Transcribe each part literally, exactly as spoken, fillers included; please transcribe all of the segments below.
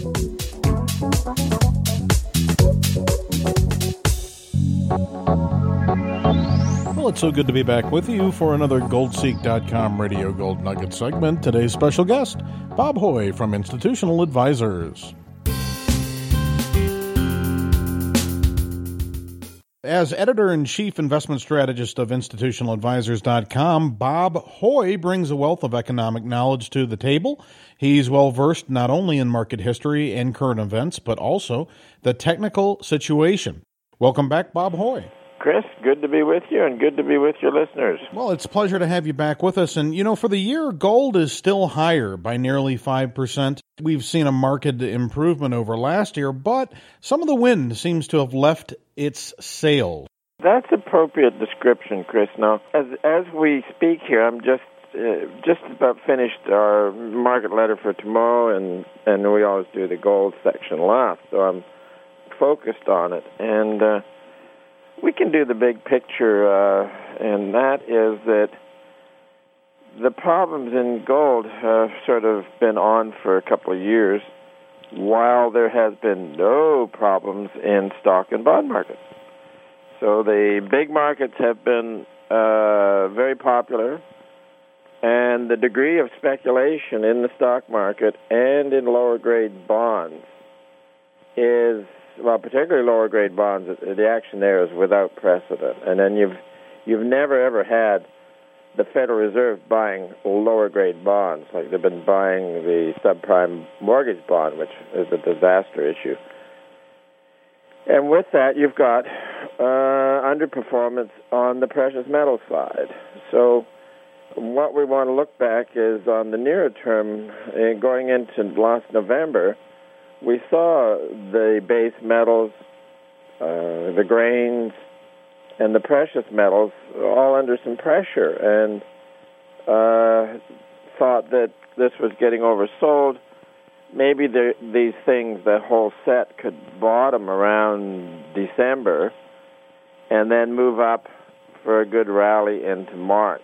Well, it's so good to be back with you for another gold seek dot com Radio Gold Nugget segment. Today's special guest, Bob Hoye from Institutional Advisors. As editor-in-chief investment strategist of Institutional Advisors dot com, Bob Hoye brings a wealth of economic knowledge to the table. He's well-versed not only in market history and current events, but also the technical situation. Welcome back, Bob Hoye. Chris, good to be with you and good to be with your listeners. Well, it's a pleasure to have you back with us. And, you know, for the year, gold is still higher by nearly five percent. We've seen a marked improvement over last year, but some of the wind seems to have left its sails. That's appropriate description, Chris. Now, as as we speak here, I'm just uh, just about finished our market letter for tomorrow, and, and we always do the gold section last, so I'm focused on it. And uh, we can do the big picture, uh, and that is that the problems in gold have sort of been on for a couple of years, while there has been no problems in stock and bond markets. So the big markets have been uh, very popular, and the degree of speculation in the stock market and in lower grade bonds is, well, particularly lower grade bonds, the action there is without precedent. And then you've you've never ever had the Federal Reserve buying lower grade bonds, like they've been buying the subprime mortgage bond, which is a disaster issue. And with that, you've got uh, underperformance on the precious metal side. So what we want to look back is on the nearer term, uh, going into last November, we saw the base metals, uh, the grains, and the precious metals all under some pressure, and uh, thought that this was getting oversold. Maybe the, these things, the whole set, could bottom around December and then move up for a good rally into March.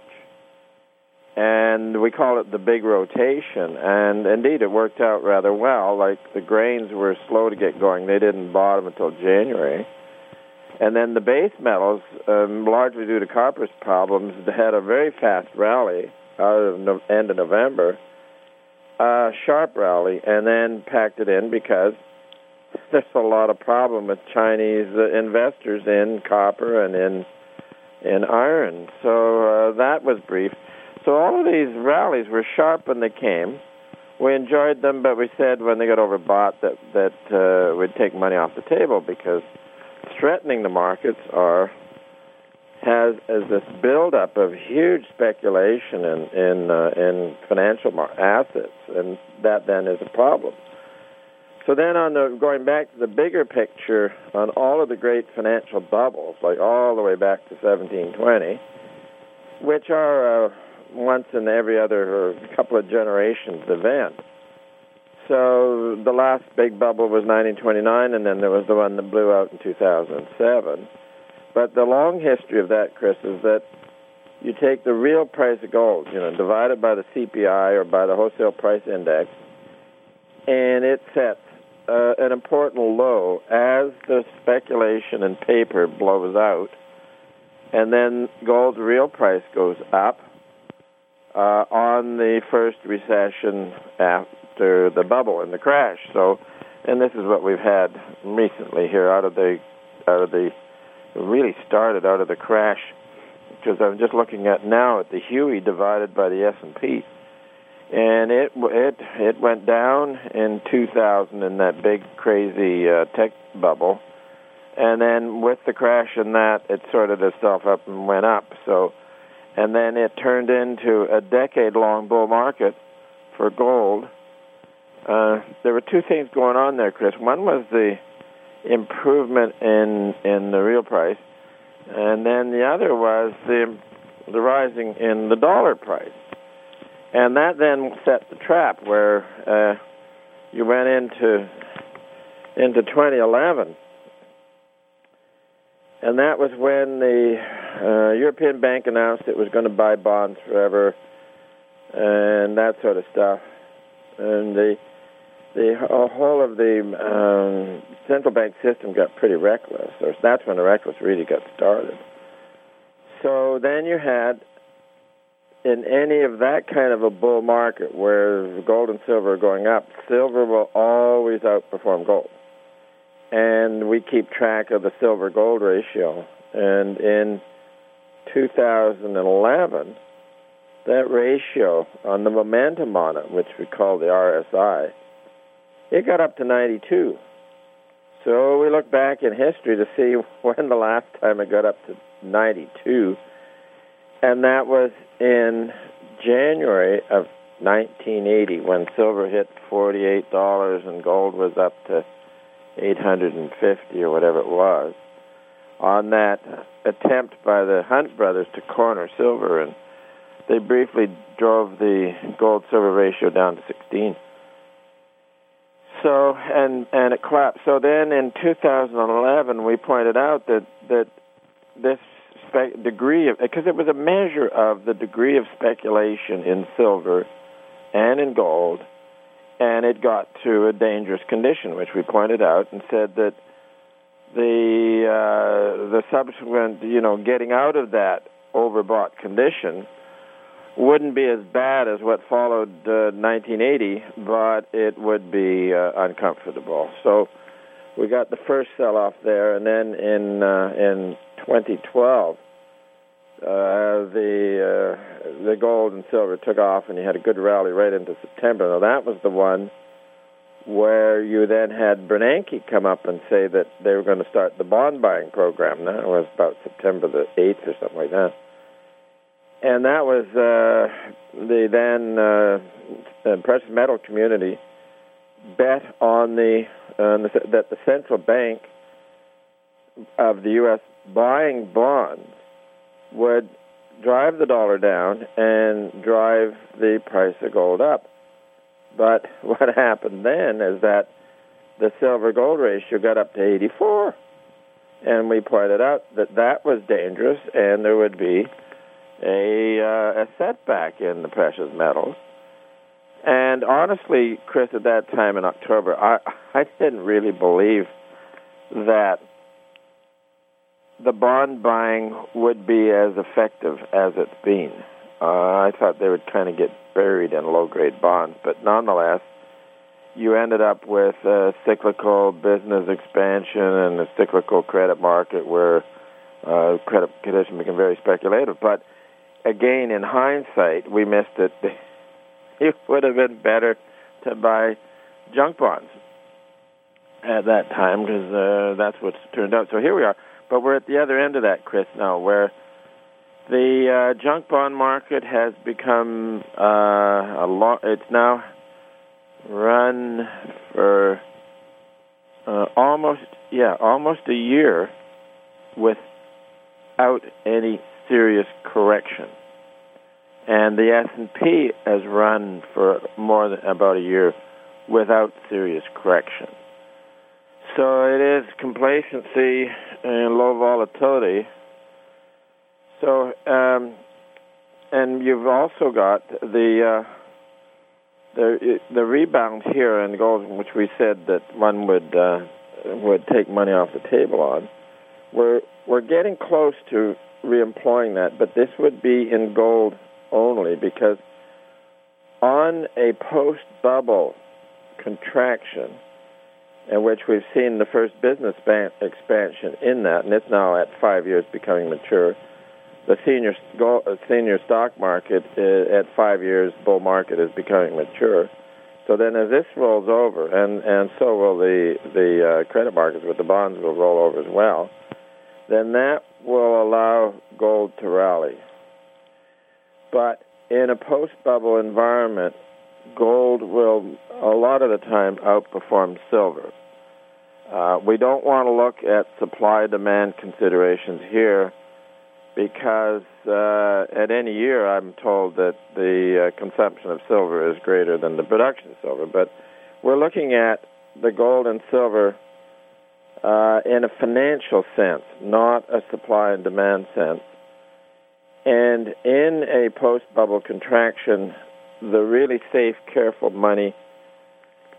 And we call it the big rotation. And indeed, it worked out rather well. Like the grains were slow to get going. They didn't bottom until January. And then the base metals, um, largely due to copper's problems, had a very fast rally out of no- end of November, a sharp rally, and then packed it in because there's a lot of problem with Chinese uh, investors in copper and in in iron. So uh, that was brief. So all of these rallies were sharp when they came. We enjoyed them, but we said when they got overbought that that uh, we'd take money off the table because threatening the markets are has as this buildup of huge speculation in in, uh, in financial mar- assets, and that then is a problem. So then, on the going back to the bigger picture, on all of the great financial bubbles, like all the way back to seventeen twenty, which are uh, once in every other or couple of generations event. So the last big bubble was nineteen twenty-nine, and then there was the one that blew out in two thousand seven. But the long history of that, Chris, is that you take the real price of gold, you know, divide it by the C P I or by the wholesale price index, and it sets uh, an important low as the speculation and paper blows out, and then gold's real price goes up uh, on the first recession after the bubble and the crash. So, and this is what we've had recently here out of the out of the really started out of the crash, because I'm just looking at now at the Huey divided by the S and P, and it it it went down in two thousand in that big crazy uh, tech bubble, and then with the crash in that, it sorted itself up and went up. So, and then it turned into a decade-long bull market for gold. Uh, there were two things going on there, Chris. One was the improvement in in the real price, and then the other was the the rising in the dollar price, and that then set the trap where uh, you went into into twenty eleven, and that was when the uh, European Bank announced it was going to buy bonds forever, and that sort of stuff, and the the whole of the um, central bank system got pretty reckless. Or that's when the reckless really got started. So then you had, in any of that kind of a bull market where gold and silver are going up, silver will always outperform gold. And we keep track of the silver-gold ratio. And in two thousand eleven, that ratio on the momentum on it, which we call the R S I, it got up to ninety-two. So we look back in history to see when the last time it got up to ninety-two, and that was in January of nineteen eighty when silver hit forty-eight dollars and gold was up to eight hundred fifty or whatever it was, on that attempt by the Hunt brothers to corner silver, and they briefly drove the gold-silver ratio down to sixteen. So, and and it collapsed. So then in two thousand eleven, we pointed out that, that this spe- degree of, because it was a measure of the degree of speculation in silver and in gold, and it got to a dangerous condition, which we pointed out and said that the uh, the subsequent, you know, getting out of that overbought condition wouldn't be as bad as what followed uh, nineteen eighty, but it would be uh, uncomfortable. So we got the first sell-off there, and then in uh, in twenty twelve, uh, the uh, the gold and silver took off, and you had a good rally right into September. Now that was the one where you then had Bernanke come up and say that they were going to start the bond buying program. That was about September the eighth or something like that. And that was uh, the then uh, the precious metal community bet on the, uh, the that the central bank of the U S buying bonds would drive the dollar down and drive the price of gold up. But what happened then is that the silver-gold ratio got up to eighty-four, and we pointed out that that was dangerous, and there would be a, uh, a setback in the precious metals. And honestly, Chris, at that time in October, I, I didn't really believe that the bond buying would be as effective as it's been. Uh, I thought they would kind of get buried in low-grade bonds, but nonetheless, you ended up with a cyclical business expansion and a cyclical credit market where uh, credit conditions became very speculative. But again, in hindsight, we missed it. It would have been better to buy junk bonds at that time because uh, that's what's turned out. So here we are. But we're at the other end of that, Chris, now, where the uh, junk bond market has become uh, a long. It's now run for uh, almost, yeah, almost a year without any serious correction, and the S and P has run for more than about a year without serious correction. So it is complacency and low volatility. So, um, and you've also got the uh, the the rebound here in gold, which we said that one would uh, would take money off the table on. We're we're getting close to reemploying that, but this would be in gold only, because on a post-bubble contraction, in which we've seen the first business bank expansion in that, and it's now at five years becoming mature. The senior gold, senior stock market is, at five years bull market is becoming mature. So then, as this rolls over, and, and so will the the uh, credit markets, with the bonds will roll over as well. Then that will allow gold to rally. But in a post-bubble environment, gold will a lot of the time outperform silver. Uh, we don't want to look at supply-demand considerations here, because uh, at any year I'm told that the uh, consumption of silver is greater than the production of silver. But we're looking at the gold and silver uh, in a financial sense, not a supply and demand sense. And in a post-bubble contraction, the really safe, careful money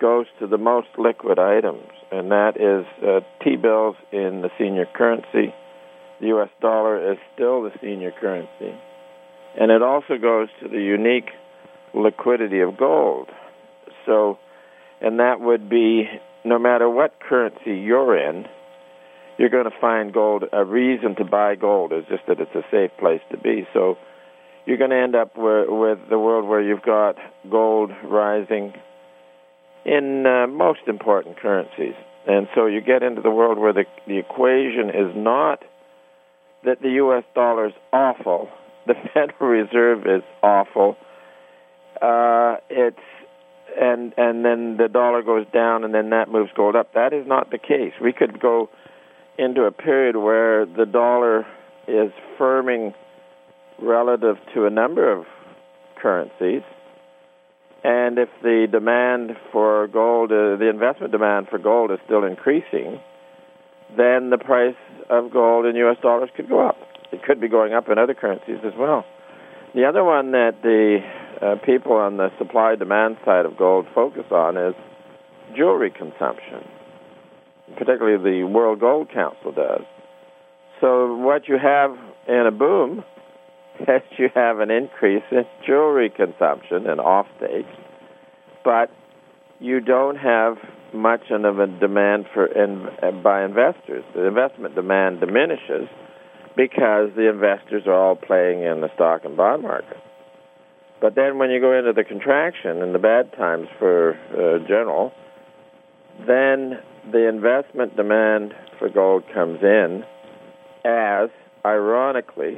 goes to the most liquid items, and that is uh, T-bills in the senior currency. The U S dollar is still the senior currency. And it also goes to the unique liquidity of gold. So, and that would be, no matter what currency you're in, you're going to find gold. A reason to buy gold is just that it's a safe place to be. So you're going to end up with, with the world where you've got gold rising in uh, most important currencies. And so you get into the world where the, the equation is not that the U S dollar is awful, the Federal Reserve is awful, uh, it's and and then the dollar goes down and then that moves gold up. That is not the case. We could go into a period where the dollar is firming relative to a number of currencies, and if the demand for gold, uh, the investment demand for gold is still increasing, then the price of gold in U S dollars could go up. It could be going up in other currencies as well. The other one that the uh, people on the supply-demand side of gold focus on is jewelry consumption, particularly the World Gold Council does. So what you have in a boom is you have an increase in jewelry consumption and offtake, but you don't have much of a demand for in, by investors. The investment demand diminishes because the investors are all playing in the stock and bond market. But then when you go into the contraction and the bad times for uh, general, then the investment demand for gold comes in as, ironically,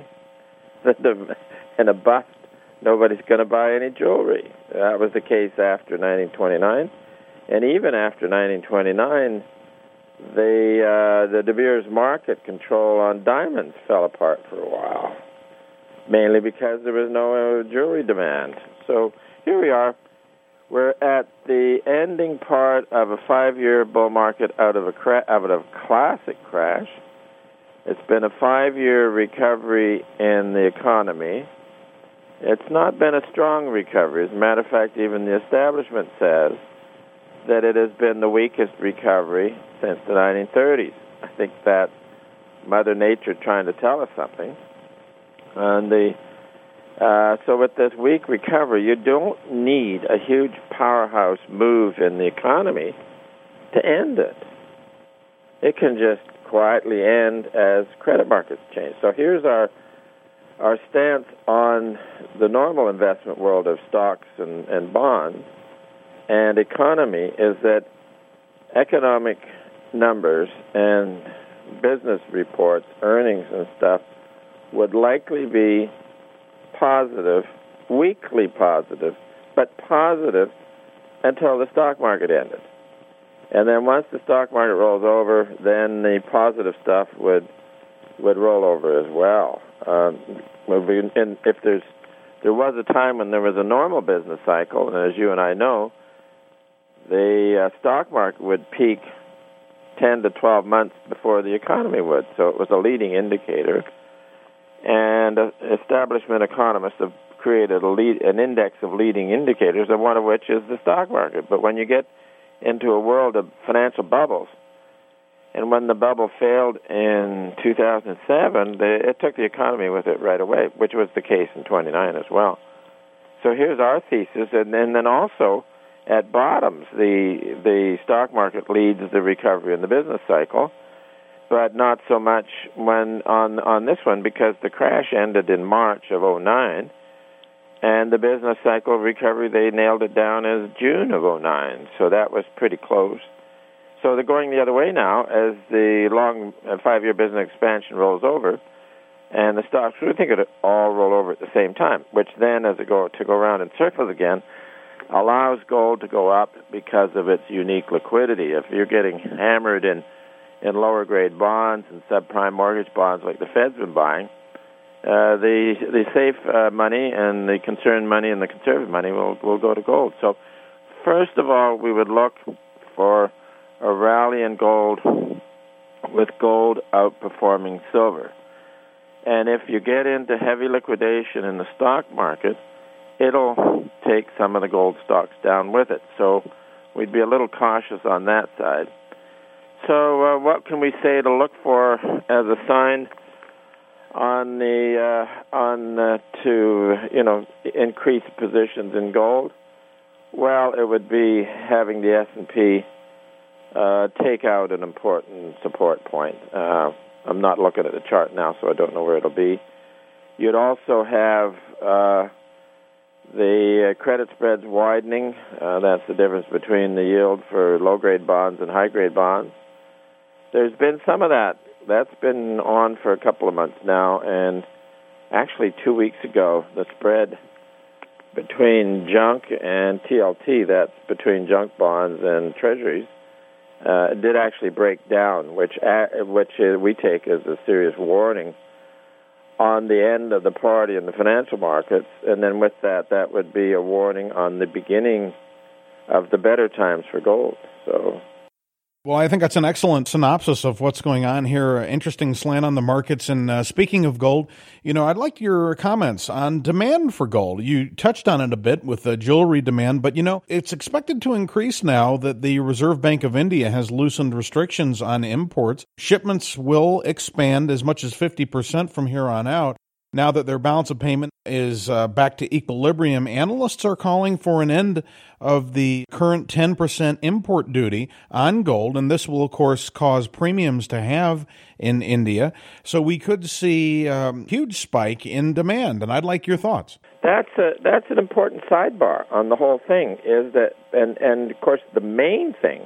in a bust, nobody's going to buy any jewelry. That was the case after nineteen twenty-nine. And even after nineteen twenty-nine, the uh, the De Beers market control on diamonds fell apart for a while, mainly because there was no uh, jewelry demand. So here we are. We're at the ending part of a five-year bull market out of a cra- out of a classic crash. It's been a five-year recovery in the economy. It's not been a strong recovery. As a matter of fact, even the establishment says that it has been the weakest recovery since the nineteen thirties. I think that's Mother Nature trying to tell us something. And the uh, so with this weak recovery, you don't need a huge powerhouse move in the economy to end it. It can just quietly end as credit markets change. So here's our our stance on the normal investment world of stocks and, and bonds and economy is that economic numbers and business reports, earnings and stuff, would likely be positive, weakly positive, but positive until the stock market ended. And then once the stock market rolls over, then the positive stuff would would roll over as well. Um, and if there's there was a time when there was a normal business cycle, and as you and I know, the uh, stock market would peak ten to twelve months before the economy would. So it was a leading indicator. And uh, establishment economists have created a lead, an index of leading indicators, and one of which is the stock market. But when you get into a world of financial bubbles, and when the bubble failed in two thousand seven, they, it took the economy with it right away, which was the case in twenty-nine as well. So here's our thesis, and, and then also at bottoms, the the stock market leads the recovery in the business cycle, but not so much when on on this one, because the crash ended in March of oh nine, and the business cycle recovery, they nailed it down as June of oh nine, so that was pretty close. So they're going the other way now as the long uh, five-year business expansion rolls over, and the stocks, we think it all roll over at the same time, which then, as it go to go around in circles again, allows gold to go up because of its unique liquidity. If you're getting hammered in, in lower-grade bonds and subprime mortgage bonds like the Fed's been buying, uh, the the safe uh, money and the concerned money and the conservative money will, will go to gold. So first of all, we would look for a rally in gold with gold outperforming silver. And if you get into heavy liquidation in the stock market, it'll take some of the gold stocks down with it. So we'd be a little cautious on that side. So uh, what can we say to look for as a sign on the uh, on uh, to you know increase positions in gold? Well, it would be having the S and P uh, take out an important support point. Uh, I'm not looking at the chart now, so I don't know where it'll be. You'd also have uh, the uh, credit spreads widening. Uh, that's the difference between the yield for low-grade bonds and high-grade bonds. There's been some of that. That's been on for a couple of months now, and actually two weeks ago, the spread between junk and T L T, that's between junk bonds and treasuries, uh, did actually break down, which uh, which uh, we take as a serious warning on the end of the party in the financial markets, and then with that, that would be a warning on the beginning of the better times for gold. So. Well, I think that's an excellent synopsis of what's going on here. Interesting slant on the markets. And uh, speaking of gold, you know, I'd like your comments on demand for gold. You touched on it a bit with the jewelry demand, but, you know, it's expected to increase now that the Reserve Bank of India has loosened restrictions on imports. Shipments will expand as much as fifty percent from here on out. Now that their balance of payment is uh, back to equilibrium, analysts are calling for an end of the current ten percent import duty on gold, and this will, of course, cause premiums to have in India. So we could see a um, huge spike in demand, and I'd like your thoughts. That's a, that's an important sidebar on the whole thing, is that, and, and of course, the main thing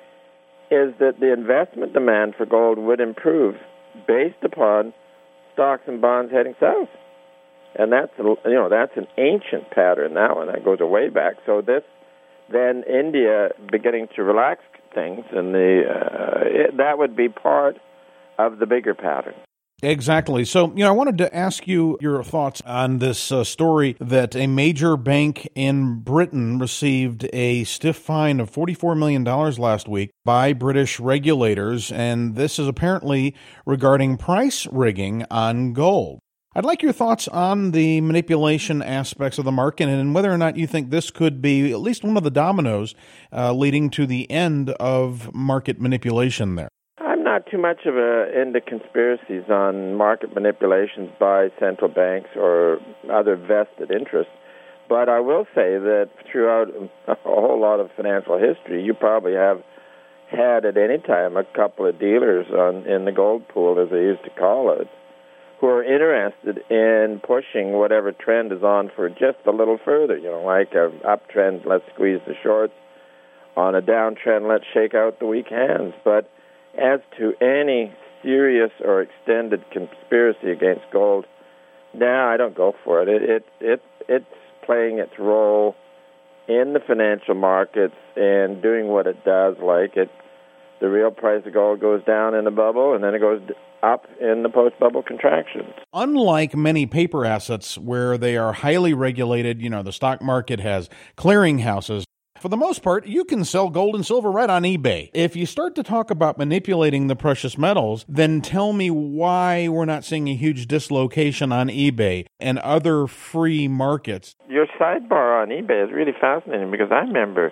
is that the investment demand for gold would improve based upon stocks and bonds heading south, and that's you know that's an ancient pattern now, and that goes way back. So this, then India beginning to relax things, and the uh, it, that would be part of the bigger pattern. Exactly. So, you know, I wanted to ask you your thoughts on this uh, story that a major bank in Britain received a stiff fine of forty-four million dollars last week by British regulators, and this is apparently regarding price rigging on gold. I'd like your thoughts on the manipulation aspects of the market and whether or not you think this could be at least one of the dominoes uh, leading to the end of market manipulation there. I'm not too much of a into conspiracies on market manipulations by central banks or other vested interests, but I will say that throughout a whole lot of financial history, you probably have had at any time a couple of dealers on in the gold pool, as they used to call it, who are interested in pushing whatever trend is on for just a little further. You know, like an uptrend, let's squeeze the shorts. On a downtrend, let's shake out the weak hands. But as to any serious or extended conspiracy against gold, nah, I don't go for it. It, it, it it's playing its role in the financial markets and doing what it does. Like it, the real price of gold goes down in the bubble, and then it goes up in the post-bubble contraction. Unlike many paper assets where they are highly regulated, you know, the stock market has clearinghouses. For the most part, you can sell gold and silver right on eBay. If you start to talk about manipulating the precious metals, then tell me why we're not seeing a huge dislocation on eBay and other free markets. Your sidebar on eBay is really fascinating because I remember,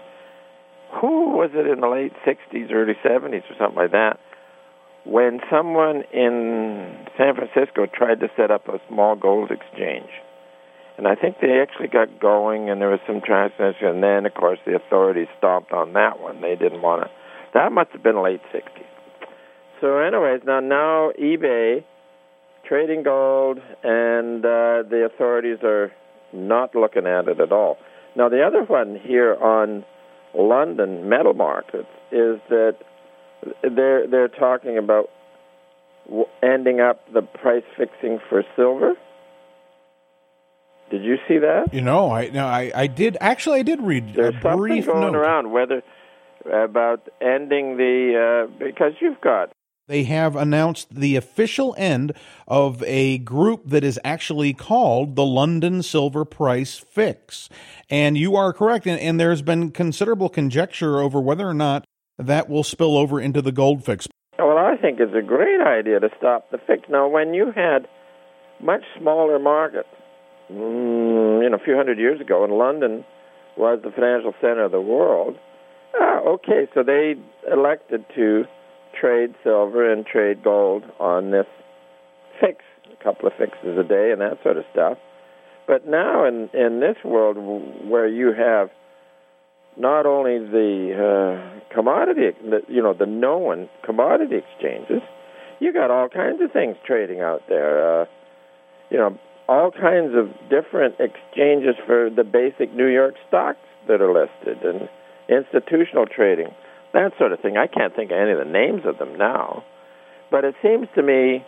who was it in the late sixties, early seventies or something like that, when someone in San Francisco tried to set up a small gold exchange. And I think they actually got going, and there was some transaction, and then, of course, the authorities stomped on that one. They didn't want to. That must have been late sixties. So anyways, now, now eBay, trading gold, and uh, the authorities are not looking at it at all. Now, the other one here on London metal markets is that they're, they're talking about ending up the price fixing for silver. Did you see that? You know, I no, I, I did actually. I did read There's a brief something going note around whether about ending the uh, because you've got. They have announced the official end of a group that is actually called the London Silver Price Fix, and you are correct. And, and there's been considerable conjecture over whether or not that will spill over into the gold fix. Well, I think it's a great idea to stop the fix. Now, when you had much smaller markets. Mm, you know, a few hundred years ago, and London was the financial center of the world, Ah, okay, so they elected to trade silver and trade gold on this fix, a couple of fixes a day and that sort of stuff. But now in, in this world where you have not only the uh, commodity, the, you know, the known commodity exchanges, you got all kinds of things trading out there. Uh, you know, all kinds of different exchanges for the basic New York stocks that are listed and institutional trading, that sort of thing. I can't think of any of the names of them now. But it seems to me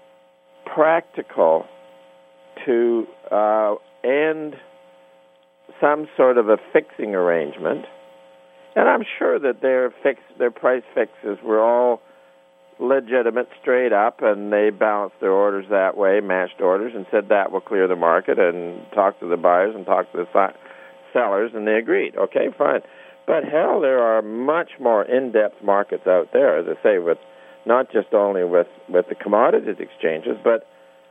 practical to uh, end some sort of a fixing arrangement. And I'm sure that their fix, their price fixes were all legitimate, straight up, and they balanced their orders that way, matched orders, and said that will clear the market, and talked to the buyers and talked to the si- sellers, and they agreed. Okay, fine. But hell, there are much more in-depth markets out there, as I say, with not just only with, with the commodities exchanges, but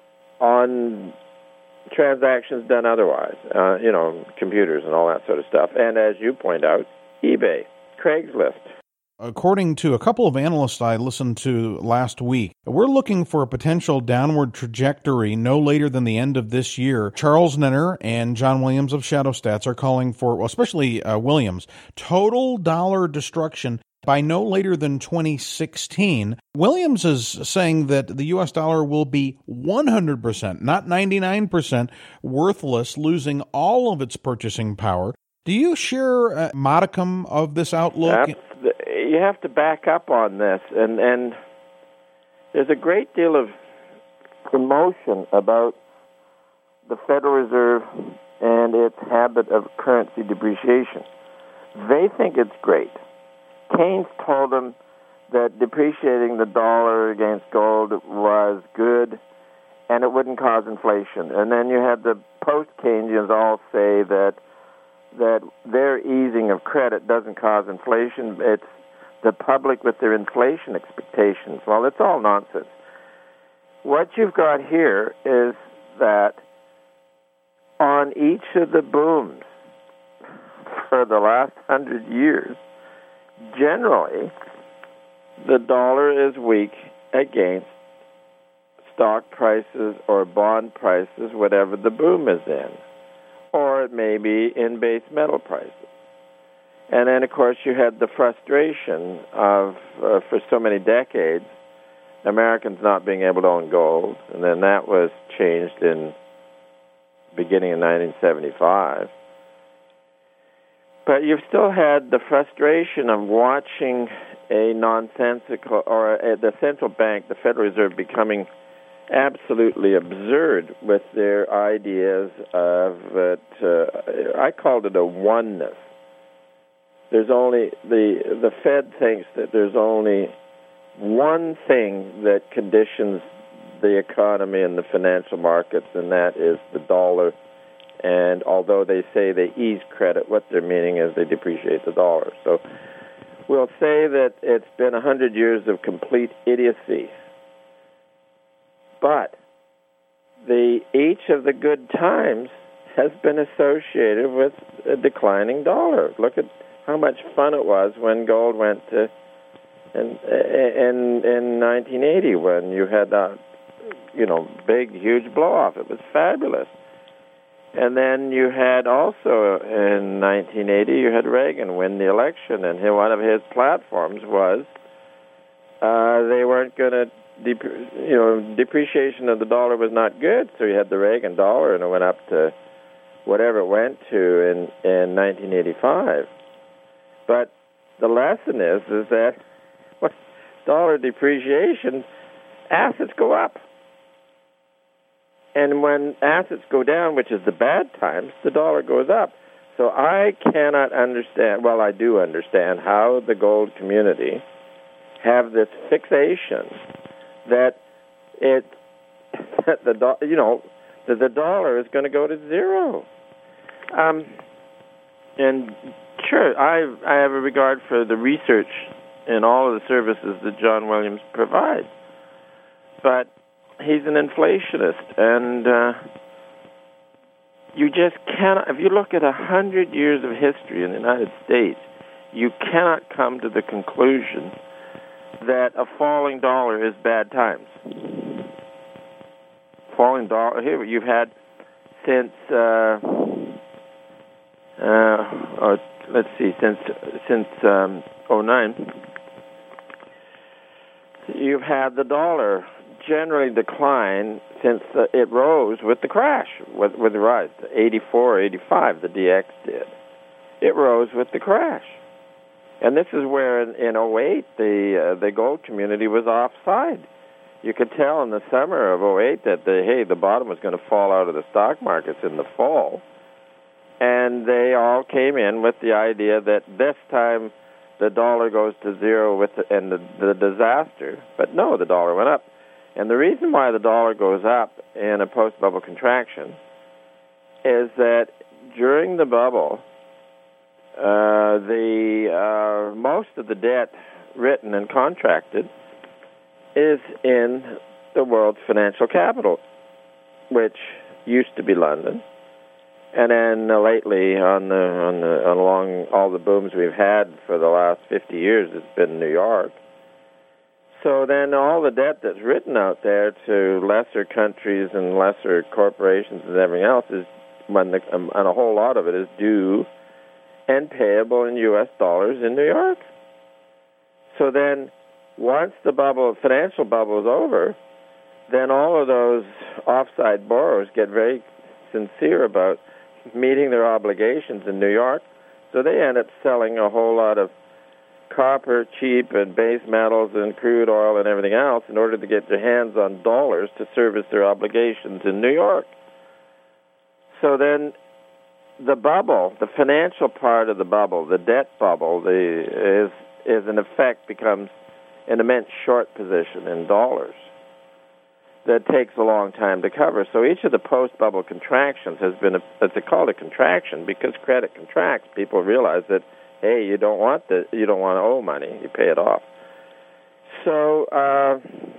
on transactions done otherwise, uh, you know, computers and all that sort of stuff. And as you point out, eBay, Craigslist. According to a couple of analysts I listened to last week, we're looking for a potential downward trajectory no later than the end of this year. Charles Nenner and John Williams of Shadow Stats are calling for, well, especially uh, Williams, total dollar destruction by no later than twenty sixteen. Williams is saying that the U S dollar will be one hundred percent, not ninety-nine percent, worthless, losing all of its purchasing power. Do you share a modicum of this outlook? That's the, you have to back up on this, and, and there's a great deal of commotion about the Federal Reserve and its habit of currency depreciation. They think it's great. Keynes told them that depreciating the dollar against gold was good and it wouldn't cause inflation. And then you had the post-Keynesians all say that that their easing of credit doesn't cause inflation. It's the public with their inflation expectations. Well, it's all nonsense. What you've got here is that on each of the booms for the last hundred years, generally, the dollar is weak against stock prices or bond prices, whatever the boom is in. Or it may be in base metal prices. And then, of course, you had the frustration of, uh, for so many decades, Americans not being able to own gold. And then that was changed in beginning in nineteen seventy-five. But you've still had the frustration of watching a nonsensical, or a, the central bank, the Federal Reserve, becoming absolutely absurd with their ideas of it. Uh, I called it a oneness. There's only the the Fed thinks that there's only one thing that conditions the economy and the financial markets, and that is the dollar. And although they say they ease credit, what they're meaning is they depreciate the dollar. So we'll say that it's been a hundred years of complete idiocy. But the each of the good times has been associated with a declining dollar. Look at how much fun it was when gold went to in in, in nineteen eighty, when you had that, you know, big, huge blow-off. It was fabulous. And then you had also in nineteen eighty, you had Reagan win the election, and one of his platforms was uh, they weren't going to Dep- you know, depreciation of the dollar was not good, so you had the Reagan dollar, and it went up to whatever it went to in, in nineteen eighty-five. But the lesson is is that with dollar depreciation, assets go up. And when assets go down, which is the bad times, the dollar goes up. So I cannot understand, well, I do understand how the gold community have this fixation that it that the do, you know that the dollar is going to go to zero. Um, and sure, I I have a regard for the research and all of the services that John Williams provides, but he's an inflationist, and uh, you just cannot. If you look at a hundred years of history in the United States, you cannot come to the conclusion that a falling dollar is bad times. Falling dollar, here you've had since, uh, uh, or let's see, since since um, oh nine, you've had the dollar generally decline since uh, it rose with the crash, with, with the rise, eighty-four, eighty-five, the D X did. It rose with the crash. And this is where in, in oh eight the uh, the gold community was offside. You could tell in the summer of oh eight that the hey the bottom was going to fall out of the stock markets in the fall, and they all came in with the idea that this time the dollar goes to zero with the, and the, the disaster. But no, the dollar went up, and the reason why the dollar goes up in a post-bubble contraction is that during the bubble, Uh, the uh, most of the debt written and contracted is in the world's financial capital, which used to be London, and then uh, lately, on the on the along all the booms we've had for the last fifty years, it's been New York. So then, all the debt that's written out there to lesser countries and lesser corporations and everything else is, when the, um, and a whole lot of it is due and payable in U S dollars in New York. So then, once the bubble, financial bubble is over, then all of those offside borrowers get very sincere about meeting their obligations in New York. So they end up selling a whole lot of copper, cheap, and base metals and crude oil and everything else in order to get their hands on dollars to service their obligations in New York. So then, the bubble, the financial part of the bubble, the debt bubble, the is is in effect becomes an immense short position in dollars that takes a long time to cover. So each of the post-bubble contractions has been a, it's called a contraction because credit contracts. People realize that hey, you don't want the you don't want to owe money, you pay it off. So uh,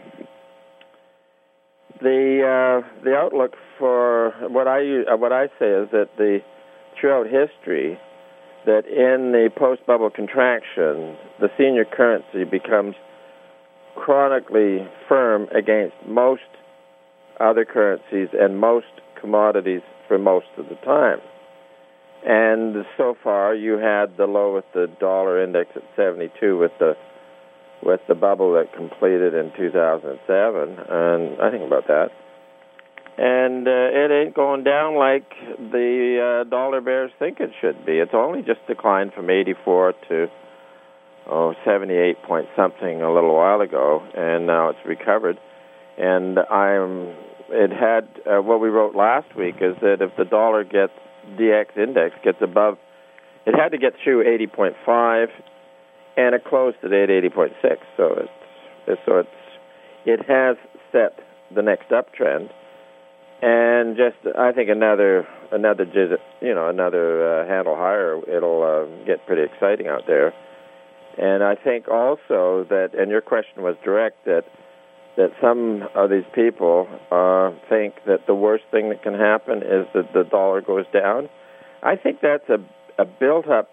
the uh, the outlook for what I what I say is that the throughout history, that in the post-bubble contraction, the senior currency becomes chronically firm against most other currencies and most commodities for most of the time. And so far, you had the low with the dollar index at seventy-two with the with the bubble that completed in two thousand seven, and I think about that. And uh, it ain't going down like the uh, dollar bears think it should be. It's only just declined from eighty-four to oh seventy-eight point something a little while ago, and now it's recovered. And I'm. It had uh, what we wrote last week is that if the dollar gets D X index gets above, it had to get through eighty point five, and it closed at eighty point six. So it's, it's so it's it has set the next uptrend. And just, I think another another you know another uh, handle higher, it'll uh, get pretty exciting out there. And I think also that, and your question was direct, that that some of these people uh, think that the worst thing that can happen is that the dollar goes down. I think that's a, a built-up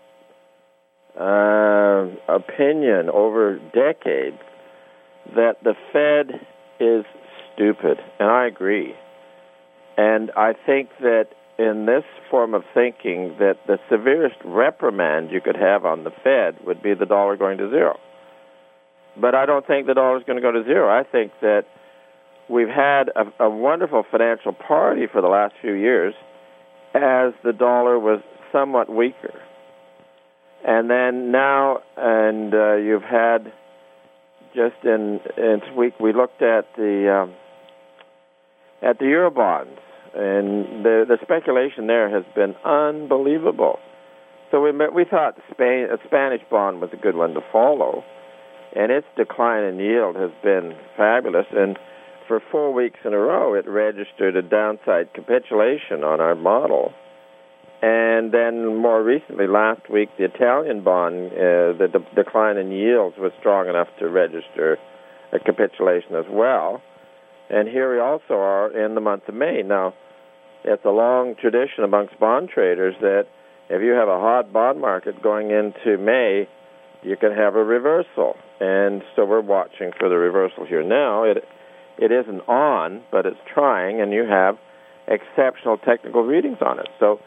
uh, opinion over decades that the Fed is stupid, and I agree. And I think that in this form of thinking, that the severest reprimand you could have on the Fed would be the dollar going to zero. But I don't think the dollar is going to go to zero. I think that we've had a, a wonderful financial party for the last few years as the dollar was somewhat weaker. And then now, and uh, you've had just in, in this week, we looked at the um, at the Eurobonds. And the the speculation there has been unbelievable. So we we thought Spain, a Spanish bond was a good one to follow, and its decline in yield has been fabulous. And for four weeks in a row, it registered a downside capitulation on our model. And then more recently, last week, the Italian bond, uh, the de- decline in yields was strong enough to register a capitulation as well. And here we also are in the month of May. Now, it's a long tradition amongst bond traders that if you have a hot bond market going into May, you can have a reversal. And so we're watching for the reversal here now. It it isn't on, but it's trying, and you have exceptional technical readings on it. So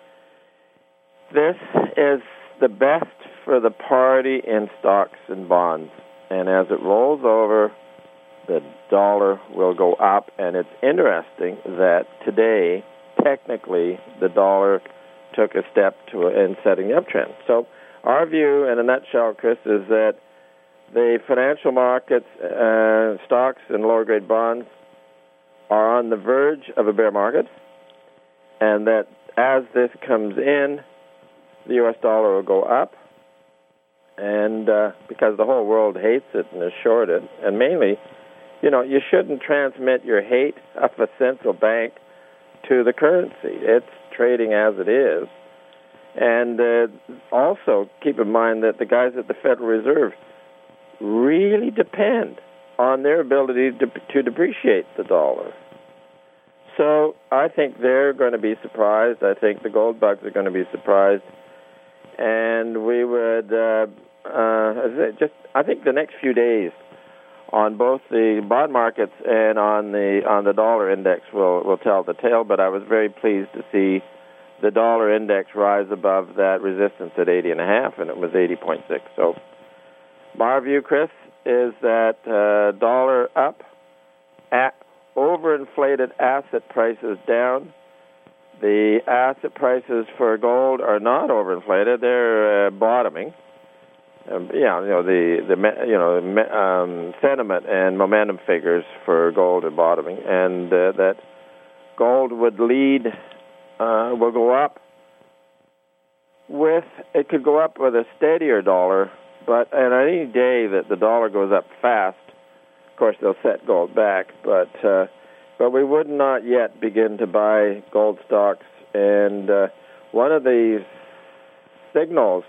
this is the best for the party in stocks and bonds. And as it rolls over, the dollar will go up. And it's interesting that today, technically, the dollar took a step to in setting the uptrend. So our view, in a nutshell, Chris, is that the financial markets, uh, stocks and lower-grade bonds are on the verge of a bear market, and that as this comes in, the U S dollar will go up, and uh, because the whole world hates it and is short it, and mainly, you know, you shouldn't transmit your hate of a central bank to the currency. It's trading as it is. And uh, also keep in mind that the guys at the Federal Reserve really depend on their ability to, to depreciate the dollar. So I think they're going to be surprised. I think the gold bugs are going to be surprised. And we would uh, uh, just, I think the next few days on both the bond markets and on the on the dollar index will, will tell the tale. But I was very pleased to see the dollar index rise above that resistance at eighty and a half, and it was eighty point six. So my view, Chris, is that uh, dollar up, at overinflated asset prices down. The asset prices for gold are not overinflated; they're uh, bottoming. Um, yeah, you know the the you know the, um, sentiment and momentum figures for gold are bottoming, and uh, that gold would lead. Uh, will go up with, it could go up with a steadier dollar, but on any day that the dollar goes up fast, of course they'll set gold back, but uh, but we would not yet begin to buy gold stocks. And uh, one of the signals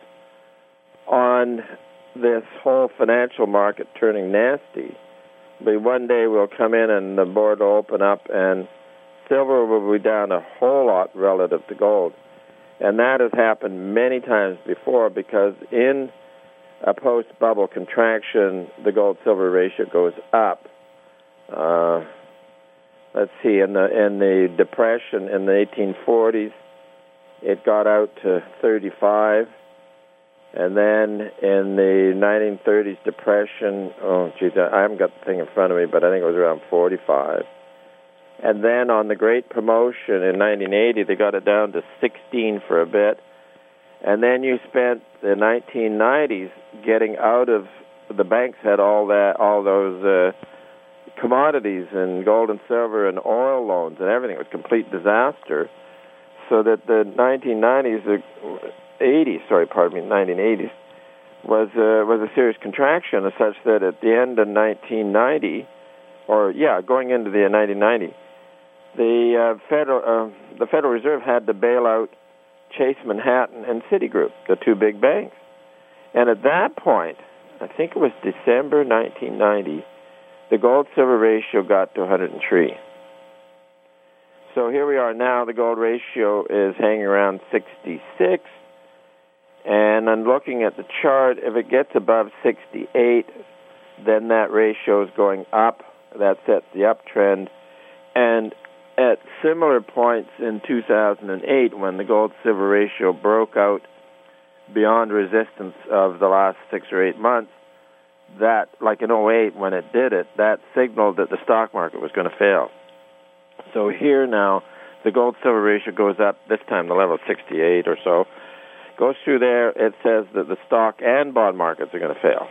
on this whole financial market turning nasty will be one day we'll come in and the board will open up and silver will be down a whole lot relative to gold. And that has happened many times before because in a post-bubble contraction, the gold-silver ratio goes up. Uh, let's see, in the in the Depression in the eighteen forties, it got out to thirty-five. And then in the nineteen thirties Depression, oh, geez, I haven't got the thing in front of me, but I think it was around forty-five. And then on the Great Promotion in nineteen eighty, they got it down to sixteen for a bit. And then you spent the nineteen nineties getting out of, the banks had all that, all those uh, commodities and gold and silver and oil loans and everything. It was a complete disaster. So that the nineteen nineties, eighties, sorry, pardon me, nineteen eighties, was, uh, was a serious contraction, such that at the end of nineteen ninety, or yeah, going into the nineteen ninety, the uh, Federal uh, the Federal Reserve had to bail out Chase Manhattan and Citigroup, the two big banks. And at that point, I think it was December nineteen ninety, the gold-silver ratio got to one hundred three. So here we are now. The gold ratio is hanging around sixty-six. And I'm looking at the chart. If it gets above sixty-eight, then that ratio is going up. That sets the uptrend. And at similar points in two thousand eight, when the gold-silver ratio broke out beyond resistance of the last six or eight months, that, like in oh eight when it did it, that signaled that the stock market was going to fail. So here now, the gold-silver ratio goes up, this time the level of sixty-eight or so. Goes through there, it says that the stock and bond markets are going to fail.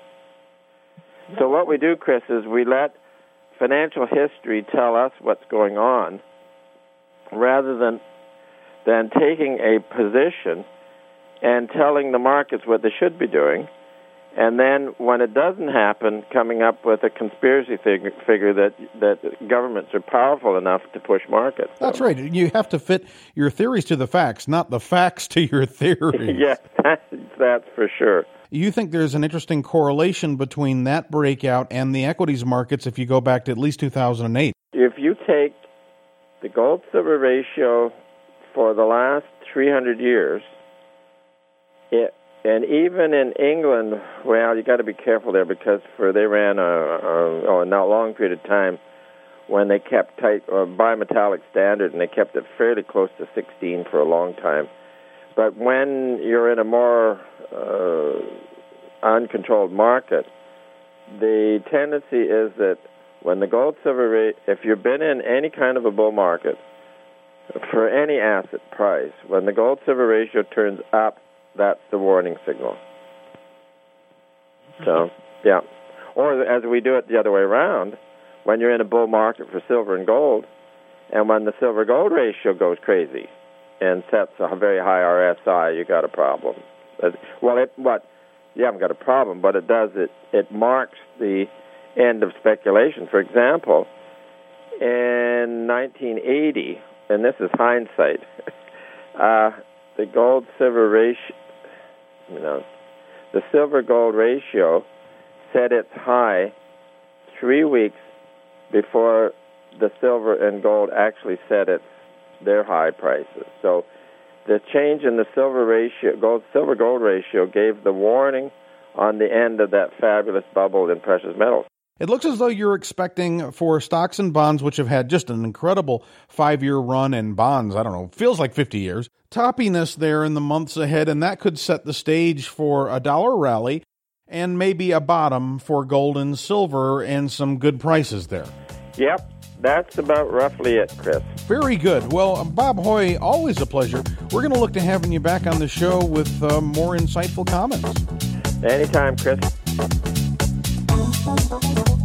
So what we do, Chris, is we let financial history tell us what's going on rather than than taking a position and telling the markets what they should be doing, and then when it doesn't happen, coming up with a conspiracy figure, figure that that governments are powerful enough to push markets. So. That's right. You have to fit your theories to the facts, not the facts to your theories. Yes, that's, that's for sure. You think there's an interesting correlation between that breakout and the equities markets if you go back to at least two thousand eight? If you take the gold-silver ratio for the last three hundred years it, and even in England, well, you got to be careful there because for they ran a, a, oh, a not long period of time when they kept tight uh, bimetallic standard, and they kept it fairly close to sixteen for a long time. But when you're in a more uh, uncontrolled market, the tendency is that when the gold-silver rate, if you've been in any kind of a bull market for any asset price, when the gold-silver ratio turns up, that's the warning signal. So, yeah. Or as we do it the other way around, when you're in a bull market for silver and gold, and when the silver-gold ratio goes crazy and sets a very high R S I, you got a problem. Well, it what you haven't got a problem, but it does it. It marks the end of speculation. For example, in nineteen eighty, and this is hindsight, uh, the gold-silver ratio, you know, the silver-gold ratio set its high three weeks before the silver and gold actually set its their high prices. So the change in the silver ratio, gold silver gold ratio, gave the warning on the end of that fabulous bubble in precious metals. It looks as though you're expecting for stocks and bonds, which have had just an incredible five-year run in bonds, I don't know, feels like fifty years, toppiness there in the months ahead, and that could set the stage for a dollar rally and maybe a bottom for gold and silver and some good prices there. Yep, that's about roughly it, Chris. Very good. Well, Bob Hoye, always a pleasure. We're going to look to having you back on the show with uh, more insightful comments. Anytime, Chris.